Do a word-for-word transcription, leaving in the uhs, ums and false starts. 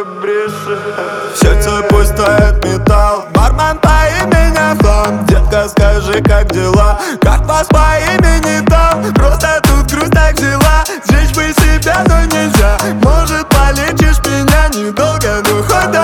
бреши. В сердце пусть стоит металл. Бармен по имени Антон. Детка, скажи, как дела? Как вас по имени там? Просто тут грусть так взяла. Сжечь бы себя, но нельзя. Может, полечишь меня недолго, но хоть